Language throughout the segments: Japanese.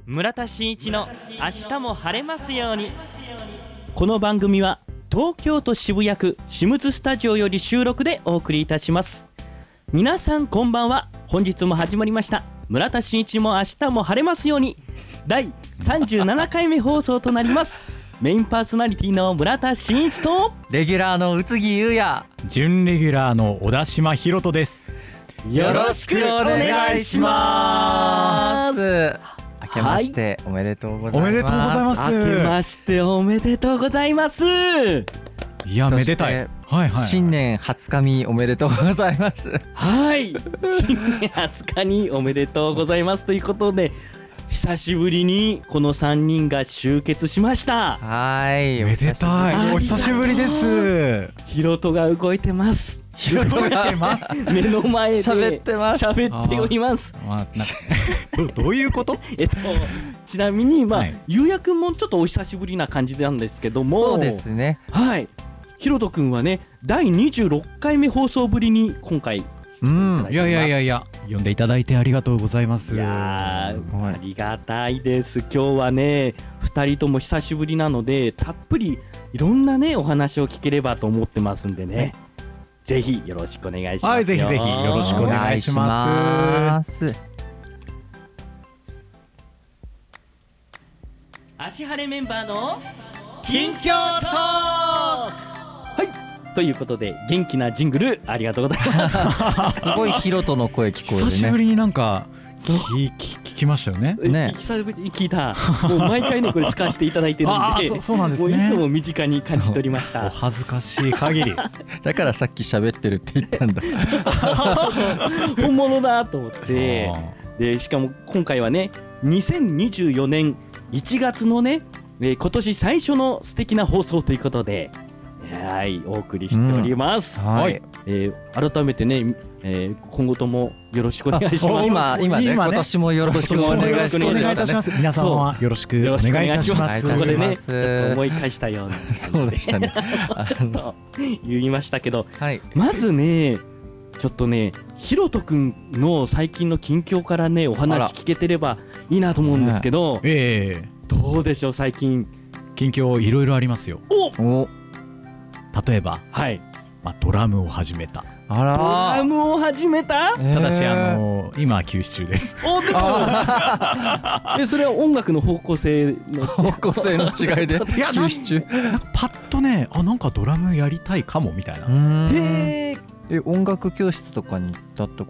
村田真一の明日も晴れますように。この番組は東京都渋谷区シムズスタジオより収録でお送りいたします。皆さんこんばんは。本日も始まりました村田真一も明日も晴れますように第37回目放送となります。メインパーソナリティの村田真一とレギュラーの宇津木優也、 準レギュラーの小田島ひろとです。 よろしくお願いします。 明けましておめでとうございます。 おめでとうございます。 明けましておめでとうございます。 いやめでたい。はいはい、 新年20日におめでとうございます。 はい、新年20日におめでとうございますということで、久しぶりにこの3人が集結しました。 はい、 めでたい。お久しぶりです。 ひろとが動いてます。 ひろとがてます。 目の前で喋ってます。 喋っております。 どういうこと？ ちなみにはい、 ゆうやくんもちょっとお久しぶりな感じなんですけども、 そうですね。 はい、ひろとくんはね、第26回目放送ぶりに今回いや呼んでいただいてありがとうございます。 いやありがたいです。今日はね2人とも久しぶりなので、たっぷりいろんなねお話を聞ければと思ってますんでね、ぜひよろしくお願いしますよ。 はい、ぜひぜひよろしくお願いします。 足晴れメンバーの近況トーク。 はい、ということで元気なジングルありがとうございます。 すごいヒロトの声聞こえるね。 久しぶりになんか聞きましたよね。 久しぶりに聞いた。もう毎回ねこれ使わせていただいてるんで、 そうなんですね。 もういつも身近に感じておりました。 お恥ずかしい限り。 だからさっき喋ってるって言ったんだ。 本物だと思って、でしかも今回はね2024年1月のね、今年最初の素敵な放送ということで、はい、お送りしております。 はい、 改めてね、今後ともよろしくお願いします。 今ね、今年もよろしくお願いします。 皆さんはよろしくお願いいたします。 ここでねちょっと思い返したようなそうでしたね。 ちょっと言いましたけど、 はい、 まずねちょっとねひろとくんの最近の近況からねお話聞けてればいいなと思うんですけど、どうでしょう最近近況いろいろありますよ。例えば、 はい、 ドラムを始めた。 ドラムを始めた？ ただし今休止中です。 それは音楽の方向性の違いで休止中。 パッとね、なんかドラムやりたいかもみたいな。 音楽教室とかに行ったってこと？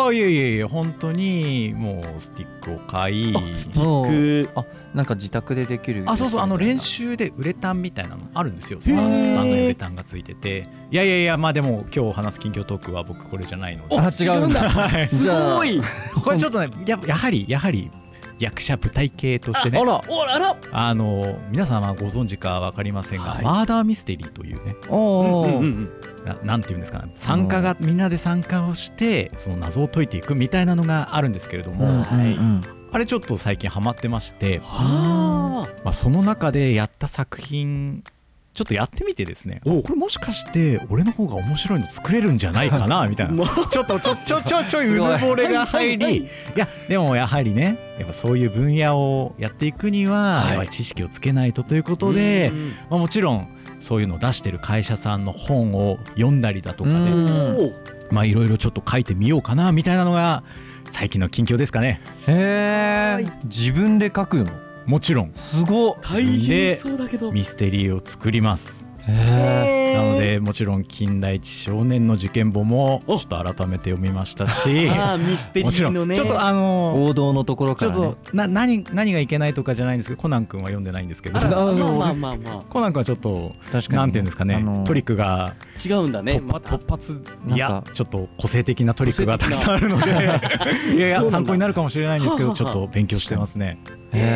いえ本当にもうスティックを買い、 スティックなんか自宅でできる。 そう練習でウレタンみたいなのあるんですよ。スタンドにウレタンがついてて、いやまあでも今日話す近況トークは僕これじゃないので。 違うんだ。すごい。 これちょっとねやはり役者舞台系としてね、皆さんはご存知か分かりませんが、マーダーミステリーというね、なんていうんですかね、みんなで参加をしてその謎を解いていくみたいなのがあるんですけれども、あれちょっと最近ハマってまして、その中でやった作品ちょっとやってみてですね、これもしかして俺の方が面白いの作れるんじゃないかなみたいなちょいうぬぼれが入り、いやでもやはりね、やっぱそういう分野をやっていくにはやっぱり知識をつけないとということで、もちろんそういうのを出してる会社さんの本を読んだりだとかで、いろいろちょっと書いてみようかなみたいなのが最近の近況ですかね。 自分で書くの？ もちろん。 すごい大変そうだけどミステリーを作ります。なのでもちろん金田一少年の事件簿もちょっと改めて読みましたし、 ミステリーのね、 ちょっと王道のところからね、 ちょっと何がいけないとかじゃないんですけど、コナン君は読んでないんですけど、コナン君はちょっとなんていうんですかね、トリックが違うんだね。 突発、いやちょっっと個性的なトリックがたくさんあるのでいや参考になるかもしれないんですけど、ちょっと勉強してますね。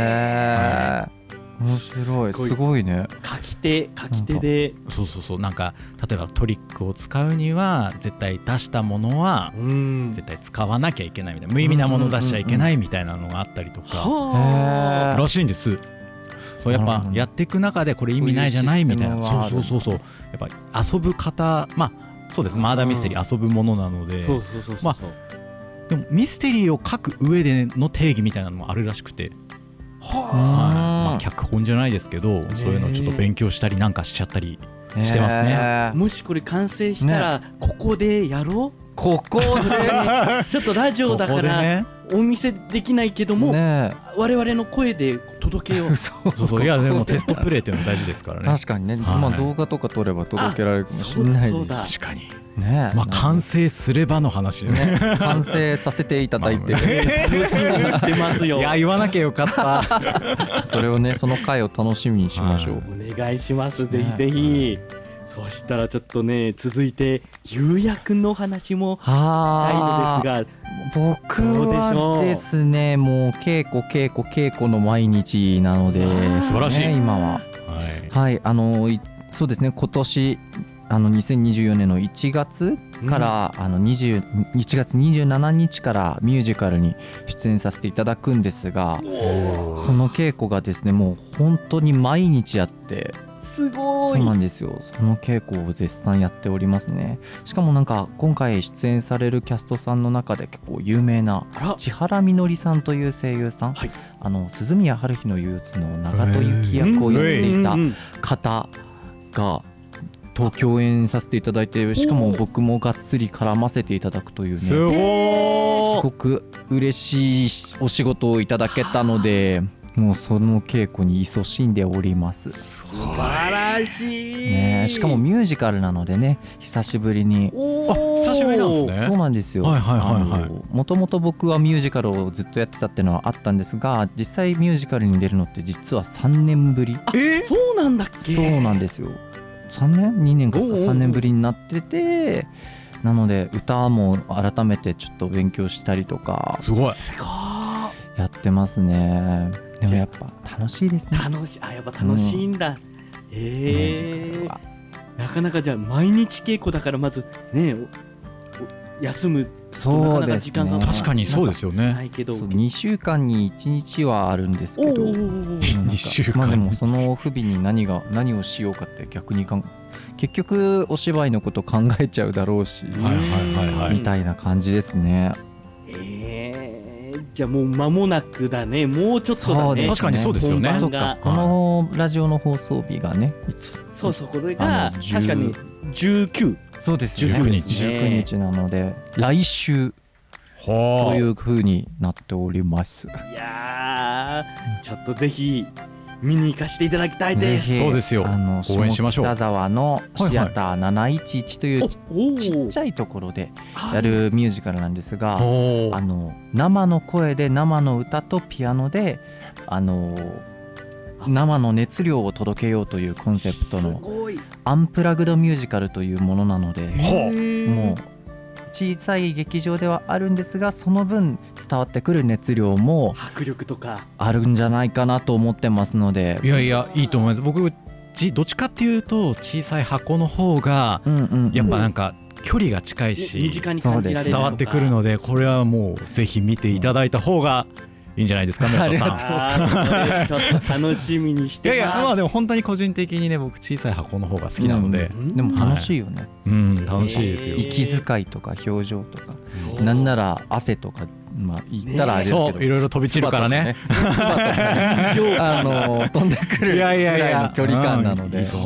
面白い、すごいね。 書き手で、 そうなんか例えばトリックを使うには絶対出したものは絶対使わなきゃいけないみたいな、無意味なものを出しちゃいけないみたいなのがあったりとからしいんです。そうやっぱやっていく中でこれ意味ないじゃないみたいな、そうやっぱり遊ぶ方、そうです、マーダーミステリー遊ぶものなので、 そうでもミステリーを書く上での定義みたいなのもあるらしくて、 まあ、脚本じゃないですけど、そういうのをちょっと勉強したりなんかしちゃったりしてますね。 もしこれ完成したらここでやろう。 ここでちょっとラジオだからお見せできないけども、我々の声で届けよう。 そういやでもテストプレイっていうのは大事ですからね。 確かにね、まあ動画とか撮れば届けられるかもしれないです。 確かにね、まあ完成すればの話ね。 完成させていただいて楽しみにしてますよ。 いや言わなきゃよかった。 それをね、その回を楽しみにしましょう。 お願いします、ぜひぜひ。そしたらちょっとね、続いてゆうやくんのお話もしたいのですが、僕はですね、もう稽古の毎日なので、 素晴らしい。 今ははい、そうですね、今年2024年の1月から1月27日からミュージカルに出演させていただくんですが、その稽古がですね、もう本当に毎日あって、 すごい。 そうなんですよ。その稽古を絶賛やっておりますね。しかもなんか今回出演されるキャストさんの中で結構有名な千原みのりさんという声優さん、鈴宮春日の憂鬱の長門幸役をやっていた方がと共演させていただいて、しかも僕もがっつり絡ませていただくというね、すごく嬉しいお仕事をいただけたので、もうその稽古に勤しんでおります。 素晴らしい、 ね、しかもミュージカルなのでね、久しぶりに。 久しぶりなんですね。 そうなんですよ。もともと僕はミュージカルをずっとやってたっていうのはあったんですが、実際ミュージカルに出るのって実は3年ぶり。 そうなんだっけ。 そうなんですよ。3年2年か3年ぶりになってて、なので歌も改めてちょっと勉強したりとかすごいやってますね。でもやっぱ楽しいですね。 やっぱ楽しいんだ。なかなかじゃあ毎日稽古だから、まずね休むそうですね。 確かにそうですよね。 ないけど2週間に1日はあるんですけど、 2週間、 まあでもその不備に何をしようかって逆に結局お芝居のこと考えちゃうだろうし、みたいな感じですね。 じゃあもう間もなくだね。もうちょっとだね。 確かにそうですよね。 そっか、このラジオの放送日がね、 そうこれが確かに19。 そうです、 19 日なので来週という風になっております。 いやちょっとぜひ見に行かせていただきたいです。 そうですよ。応援しましょう。 下北沢のシアター711というちっちゃいところでやるミュージカルなんですが、生の声で生の歌とピアノで生の熱量を届けようというコンセプトのアンプラグドミュージカルというものなので、もう小さい劇場ではあるんですが、その分伝わってくる熱量も迫力とかあるんじゃないかなと思ってますので。 いやいいと思います。僕どっちかっていうと小さい箱の方がやっぱなんか距離が近いし身近に感じられる伝わってくるので、これはもうぜひ見ていただいた方がいいんじゃないですか。 ありがとう。ちょっと楽しみにしてます。 いやまあでも本当に個人的にね、僕小さい箱の方が好きなので、 でも楽しいよね。 楽しいですよ。 息遣いとか表情とか、なんなら汗とか、まあ言ったらあれだけど、 そういろいろ飛び散るからね。 飛んでくるぐらいの距離感なので。 そう。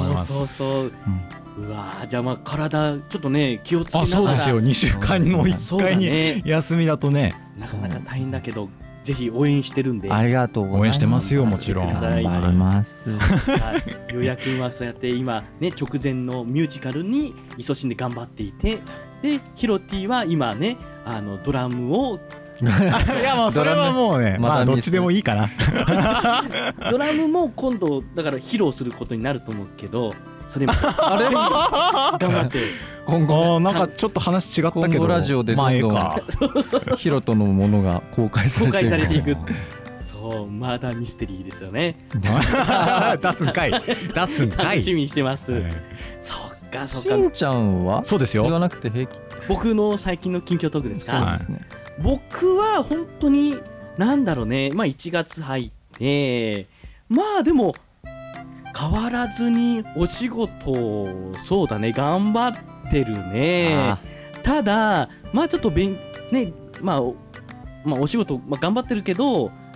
うわ、じゃあまあ体ちょっとね気をつけながら。 そうですよ。2週間の1回に休みだとね、 なかなか大変だけど。ぜひ応援してるんで。 ありがとうございます。 応援してますよ、もちろん。 頑張ります。 ゆうやくんはそうやって今ね、直前のミュージカルに勤しんで頑張っていて、でヒロティは今ねドラムをいやもうそれはもうね、まあどっちでもいいかな。 ドラムも今度だから披露することになると思うけど、それも頑張って今後なんかちょっと話違ったけど、 今後ラジオでどんどんヒロトのものが公開されていく。 そう、マーダーミステリーですよね。 出すんかい。 楽しみにしてます。そっか。 しんちゃんはそうですよ。 言わなくて平気。 僕の最近の近況トークですか。 そうですね。 僕は本当になんだろうね、まあ1月入ってまあでも変わらずにお仕事そうだね頑張ってるね。ただまあちょっとまあお仕事、頑張ってるけど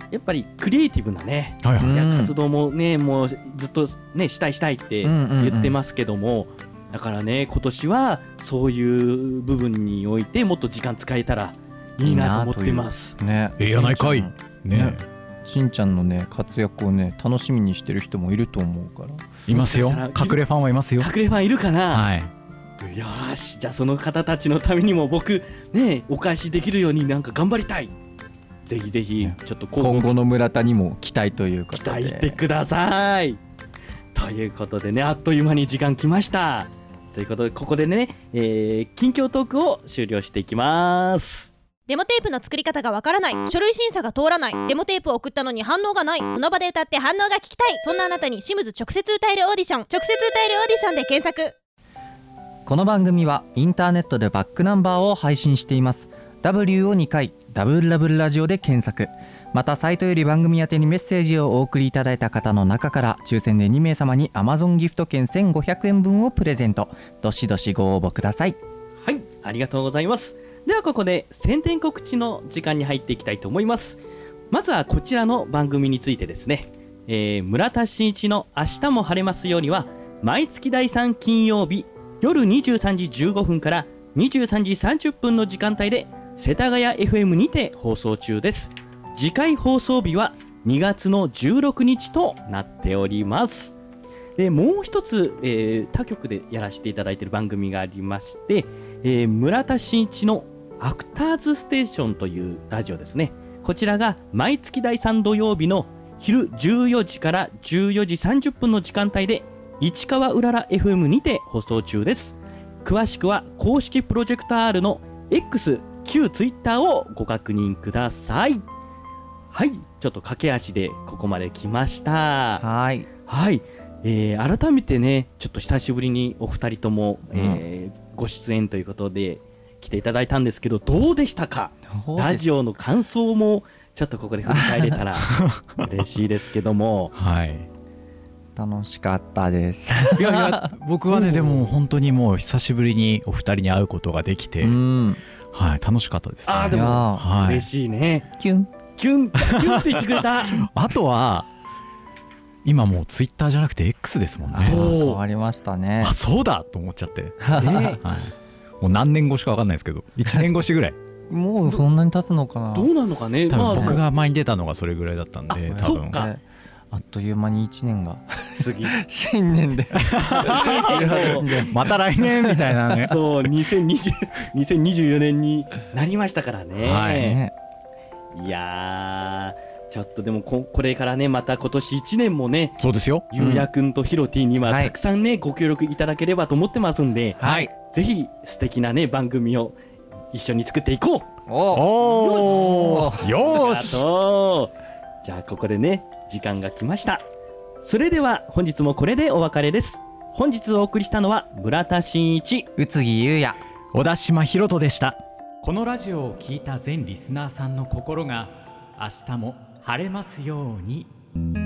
やっぱりクリエイティブなね、 はいはい、 活動もねもうずっとねしたいって言ってますけども、だからね今年はそういう部分においてもっと時間使えたらいいなと思ってます。 ね、やないかいね。 しんちゃんのね活躍をね楽しみにしてる人もいると思うから。 いますよ、隠れファンはいますよ。 隠れファンいるかな。 はい、 よし、じゃあその方たちのためにも僕ねお返しできるようになんか頑張りたい。ぜひぜひちょっと今後の村田にも期待ということで期待してください。ということでね、あっという間に時間きました。ということでここでね、近況トークを終了していきます。 デモテープの作り方がわからない、書類審査が通らない、デモテープを送ったのに反応がない、その場で歌って反応が聞きたい、そんなあなたにシムズ直接歌えるオーディション、直接歌えるオーディションで検索。 この番組はインターネットでバックナンバーを配信しています。 W を2回ダブルラブルラジオで検索。またサイトより番組宛てにメッセージをお送りいただいた方の中から抽選で2名様に Amazon ギフト券1500円分をプレゼント。どしどしご応募ください。 はい、ありがとうございます。ではここで宣伝告知の時間に入っていきたいと思います。まずはこちらの番組についてですね、村田真一の明日も晴れますようには毎月第3金曜日夜23時15分から23時30分の時間帯で世田谷 FM にて放送中です。次回放送日は2月の16日となっております。でもう一つ、他局でやらせていただいている番組がありまして、村田真一のアクターズステーションというラジオですね。こちらが毎月第3土曜日の昼14時から14時30分の時間帯で市川うらら FM にて放送中です。詳しくは公式プロジェクタ R の X 旧 Twitter をご確認ください。はい、ちょっと駆け足でここまで来ました。 はい、 はい、改めてねちょっと久しぶりにお二人とも、ご出演ということで来ていただいたんですけど、どうでしたか。ラジオの感想もちょっとここで振り返れたら嬉しいですけどもはい、 楽しかったです。 いや僕はねでも本当にもう久しぶりにお二人に会うことができて、はい、楽しかったですね。 でも、はい、嬉しいね。 キュンキュンキュンってしてくれたあとは今もうツイッターじゃなくて X ですもんね。 変わりましたね。 あ、そうだと思っちゃって、はい、もう何年越しか分かんないですけど1年越しぐらいもうそんなに経つのかな。 どうなのかね。 多分僕が前に出たのがそれぐらいだったんで、多分あっという間に1年が過ぎ新年でまた来年みたいなねそう2024年になりましたからね、はい、いやちょっとでもこれからねまた今年1年もね、 そうですよ、 ゆうやくんとひろてぃにはたくさんね、ご協力いただければと思ってますんで、 はい、 ぜひ素敵なね番組を一緒に作っていこう。 よーしじゃあここでね時間が来ました。それでは本日もこれでお別れです。本日お送りしたのは村田真一、 宇津木優也、 小田島ひろとでした。このラジオを聞いた全リスナーさんの心が明日も晴れますように。